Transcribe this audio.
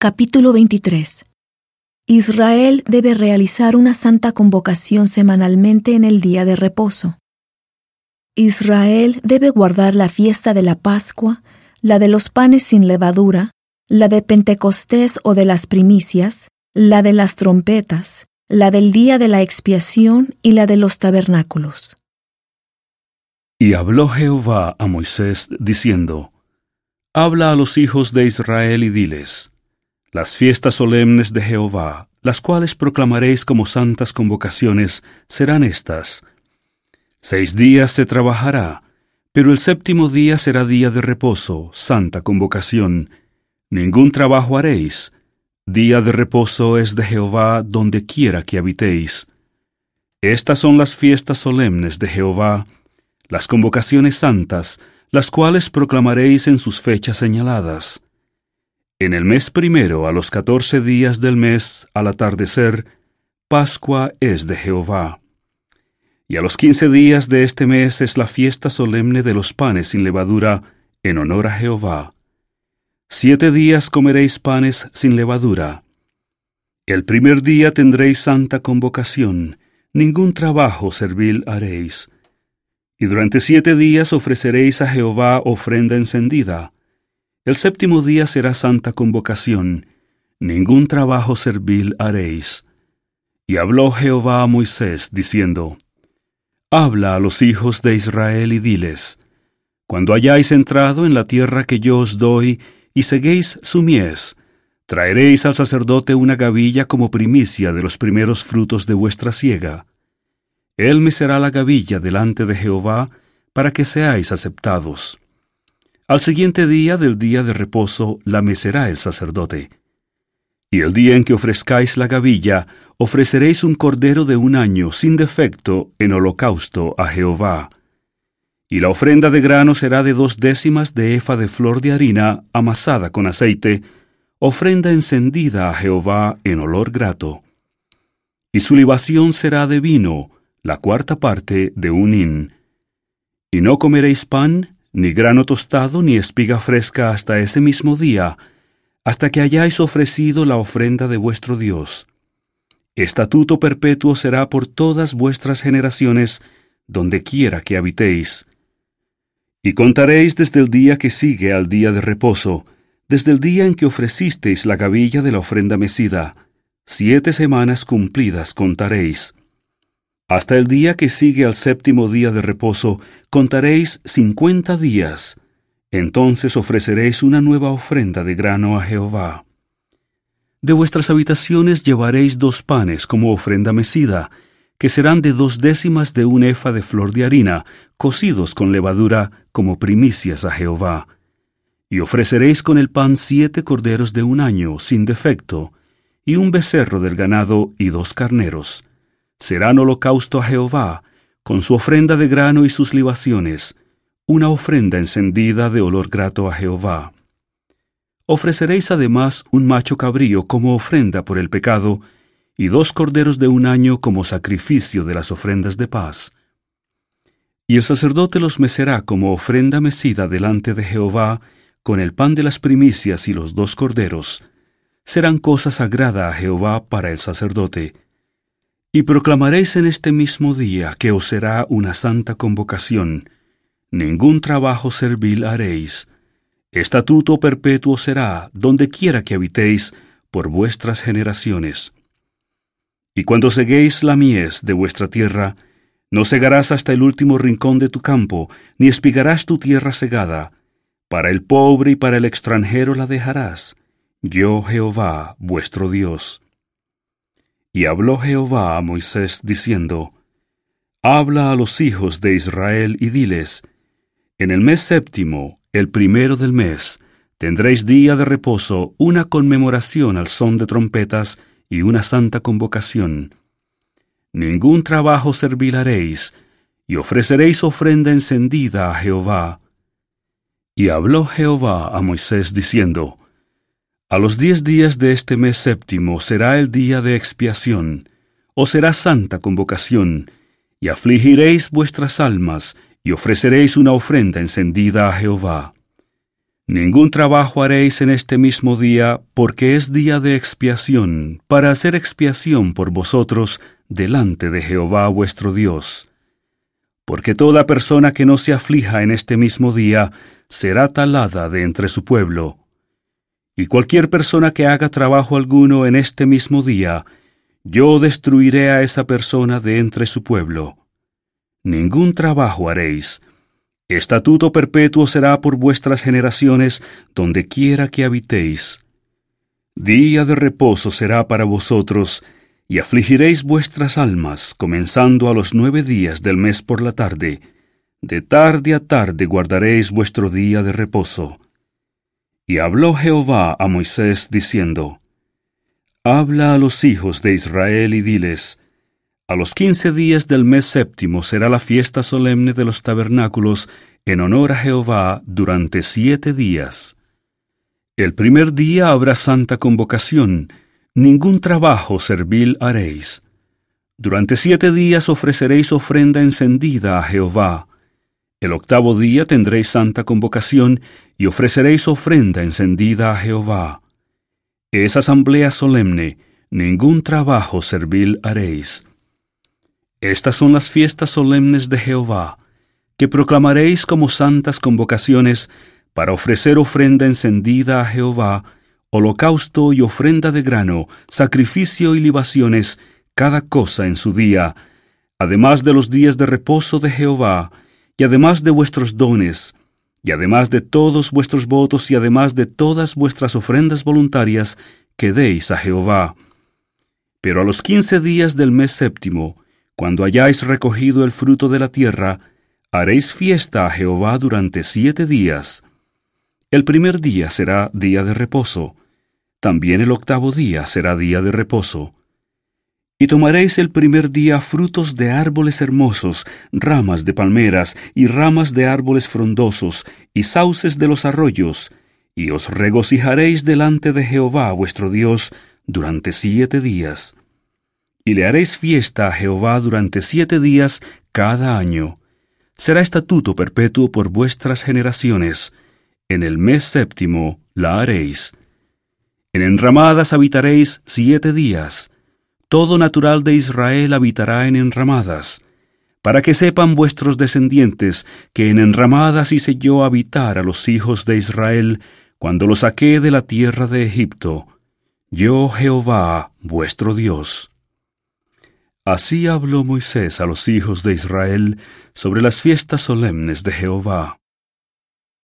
Capítulo 23. Israel debe realizar una santa convocación semanalmente en el día de reposo. Israel debe guardar la fiesta de la Pascua, la de los panes sin levadura, la de Pentecostés o de las primicias, la de las trompetas, la del día de la expiación y la de los tabernáculos. Y habló Jehová a Moisés, diciendo: Habla a los hijos de Israel y diles: Las fiestas solemnes de Jehová, las cuales proclamaréis como santas convocaciones, serán estas: 6 días se trabajará, pero el 7º día será día de reposo, santa convocación. Ningún trabajo haréis. Día de reposo es de Jehová donde quiera que habitéis. Estas son las fiestas solemnes de Jehová, las convocaciones santas, las cuales proclamaréis en sus fechas señaladas. En el mes primero, a los 14 días del mes, al atardecer, Pascua es de Jehová. Y a los 15 días de este mes es la fiesta solemne de los panes sin levadura, en honor a Jehová. 7 días comeréis panes sin levadura. El primer día tendréis santa convocación, ningún trabajo servil haréis. Y durante 7 días ofreceréis a Jehová ofrenda encendida. El 7º día será santa convocación, ningún trabajo servil haréis. Y habló Jehová a Moisés, diciendo: Habla a los hijos de Israel y diles: Cuando hayáis entrado en la tierra que yo os doy, y seguéis su mies, traeréis al sacerdote una gavilla como primicia de los primeros frutos de vuestra siega. Él mecerá la gavilla delante de Jehová, para que seáis aceptados. Al siguiente día del día de reposo la mecerá el sacerdote. Y el día en que ofrezcáis la gavilla, ofreceréis un cordero de 1 año sin defecto en holocausto a Jehová. Y la ofrenda de grano será de 2/10 de efa de flor de harina amasada con aceite, ofrenda encendida a Jehová en olor grato. Y su libación será de vino, la 4ª parte de 1 hin. Y no comeréis pan, ni grano tostado, ni espiga fresca hasta ese mismo día, hasta que hayáis ofrecido la ofrenda de vuestro Dios. Estatuto perpetuo será por todas vuestras generaciones, donde quiera que habitéis. Y contaréis desde el día que sigue al día de reposo, desde el día en que ofrecisteis la gavilla de la ofrenda mecida, 7 semanas cumplidas contaréis. Hasta el día que sigue al 7º día de reposo, contaréis 50 días. Entonces ofreceréis una nueva ofrenda de grano a Jehová. De vuestras habitaciones llevaréis 2 panes como ofrenda mecida, que serán de 2/10 de 1 efa de flor de harina, cocidos con levadura, como primicias a Jehová. Y ofreceréis con el pan 7 corderos de 1 año, sin defecto, y 1 becerro del ganado y 2 carneros. Serán holocausto a Jehová, con su ofrenda de grano y sus libaciones, una ofrenda encendida de olor grato a Jehová. Ofreceréis además un macho cabrío como ofrenda por el pecado, y 2 corderos de 1 año como sacrificio de las ofrendas de paz. Y el sacerdote los mecerá como ofrenda mecida delante de Jehová, con el pan de las primicias y los 2 corderos. Serán cosa sagrada a Jehová para el sacerdote. Y proclamaréis en este mismo día que os será una santa convocación. Ningún trabajo servil haréis. Estatuto perpetuo será, donde quiera que habitéis, por vuestras generaciones. Y cuando seguéis la mies de vuestra tierra, no segarás hasta el último rincón de tu campo, ni espigarás tu tierra segada. Para el pobre y para el extranjero la dejarás. Yo, Jehová, vuestro Dios. Y habló Jehová a Moisés, diciendo: Habla a los hijos de Israel y diles: En el mes 7º, el primero del mes, tendréis día de reposo, una conmemoración al son de trompetas y una santa convocación. Ningún trabajo servil haréis, y ofreceréis ofrenda encendida a Jehová. Y habló Jehová a Moisés, diciendo: A los 10 días de este mes 7º será el día de expiación, o será santa convocación, y afligiréis vuestras almas, y ofreceréis una ofrenda encendida a Jehová. Ningún trabajo haréis en este mismo día, porque es día de expiación, para hacer expiación por vosotros delante de Jehová vuestro Dios. Porque toda persona que no se aflija en este mismo día será talada de entre su pueblo. Y cualquier persona que haga trabajo alguno en este mismo día, yo destruiré a esa persona de entre su pueblo. Ningún trabajo haréis. Estatuto perpetuo será por vuestras generaciones, donde quiera que habitéis. Día de reposo será para vosotros, y afligiréis vuestras almas, comenzando a los 9 días del mes por la tarde. De tarde a tarde guardaréis vuestro día de reposo. Y habló Jehová a Moisés, diciendo: Habla a los hijos de Israel y diles: a los 15 días del mes séptimo será la fiesta solemne de los tabernáculos en honor a Jehová durante 7 días. El primer día habrá santa convocación, ningún trabajo servil haréis. Durante 7 días ofreceréis ofrenda encendida a Jehová. El 8º día tendréis santa convocación y ofreceréis ofrenda encendida a Jehová. Es asamblea solemne, ningún trabajo servil haréis. Estas son las fiestas solemnes de Jehová, que proclamaréis como santas convocaciones para ofrecer ofrenda encendida a Jehová, holocausto y ofrenda de grano, sacrificio y libaciones, cada cosa en su día, además de los días de reposo de Jehová, y además de vuestros dones, y además de todos vuestros votos, y además de todas vuestras ofrendas voluntarias que deis a Jehová. Pero a los 15 días del mes séptimo, cuando hayáis recogido el fruto de la tierra, haréis fiesta a Jehová durante 7 días. El primer día será día de reposo. También el 8º día será día de reposo. Y tomaréis el primer día frutos de árboles hermosos, ramas de palmeras y ramas de árboles frondosos, y sauces de los arroyos, y os regocijaréis delante de Jehová vuestro Dios durante 7 días. Y le haréis fiesta a Jehová durante 7 días cada año. Será estatuto perpetuo por vuestras generaciones. En el mes séptimo la haréis. En enramadas habitaréis 7 días. Todo natural de Israel habitará en enramadas, para que sepan vuestros descendientes que en enramadas hice yo habitar a los hijos de Israel cuando los saqué de la tierra de Egipto. Yo Jehová, vuestro Dios. Así habló Moisés a los hijos de Israel sobre las fiestas solemnes de Jehová.